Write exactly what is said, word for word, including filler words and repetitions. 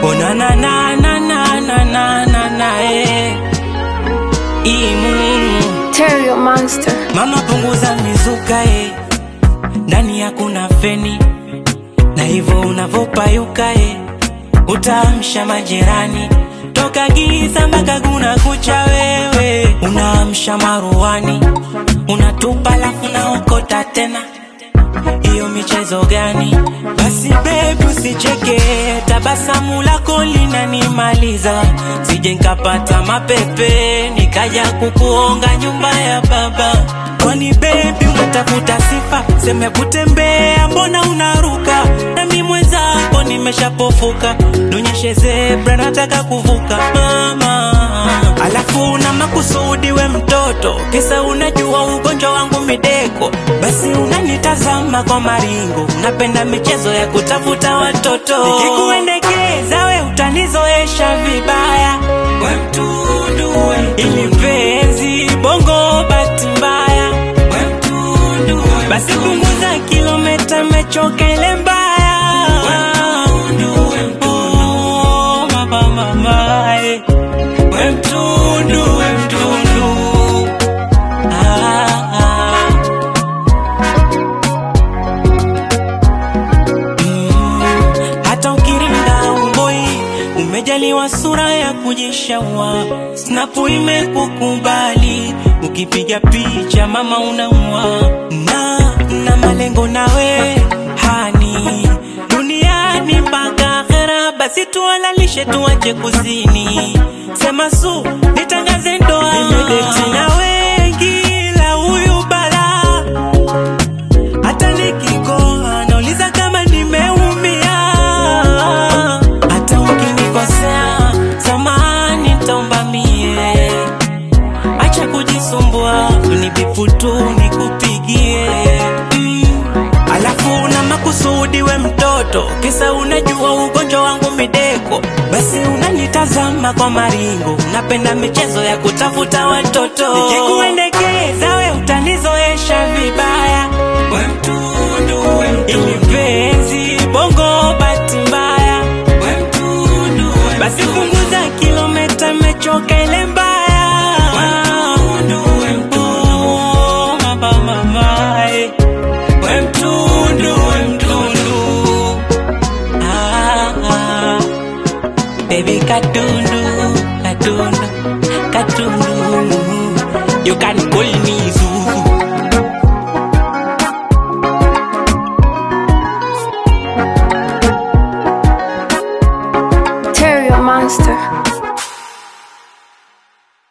Oh na na na na na na na na na eh. Imu Terrio Monster. Mama punguza mizuka eh. Ndani hakuna feni, na hivyo unavopayuka eh. Utaamsha majirani, toka giza mpaka kuna kucha wewe. Unaamsha maruani, unatupa lafu na okota tena. Iyo michezo gani? Basi baby usicheke, tabasamu lako linanimaliza. Sije nikapata mapepe, nikaja kukuonga nyumba ya baba. Kwani baby unatafuta sifa, seme kutembea mbona unaruka? Na mimi mwenzako nimeshapofuka, nionyeshe zebra nataka kuvuka mama. Alafu na makusudi we mtoto, kisa unajua ugonjwa wangu mideko. Basi unanitazama kwa maringo, unapenda michezo ya kutafuta watoto. Nikikuendekeza we utanizoesha vibaya. We mtundu we mtundu, ili mpenzi bongo bahati mbaya. We mtundu we mtundu, basi punguza kilomita mechoka ile mbaya. We mtundu we mtundu, oh mama mama eh. We mtundu we mtundu, ah, ah. Mm, hata ukirinda umboi, umejaliwa sura ya kujishaua. Snapu imekukubali, ukipiga picha mama unaua. Na, na malengo nawe, hani duniani mpaka akhera. Basi tuwalalishe tuwache kuzini. Sema su, nitangaze ndoa. Nimedeti na wengi la huyu bala. Hata nikikoa nauliza kama nimeumia. Hata ukinikosea samahani nitaomba mie. Acha kujisumbua, unibipu tu nikupigie. mm. Alafu na makusudi we mtoto, kisa unajua ugonjwa wangu mideko. Basi unanitazama kwa maringo, unapenda michezo ya kutafuta watoto. Nikikuendekeza we utanizoesha vibaya. We mtundu we mtundu, ili mpenzi bongo bahati mbaya. We mtundu we mtundu, basi punguza kilomita mechoka ile mbaya. We mtundu we mtundu, oh mama mama eh. We mtundu we mtundu, ah ah. Baby katundu, katundu, katundu. You can call me Zuzu. Terrio Monster.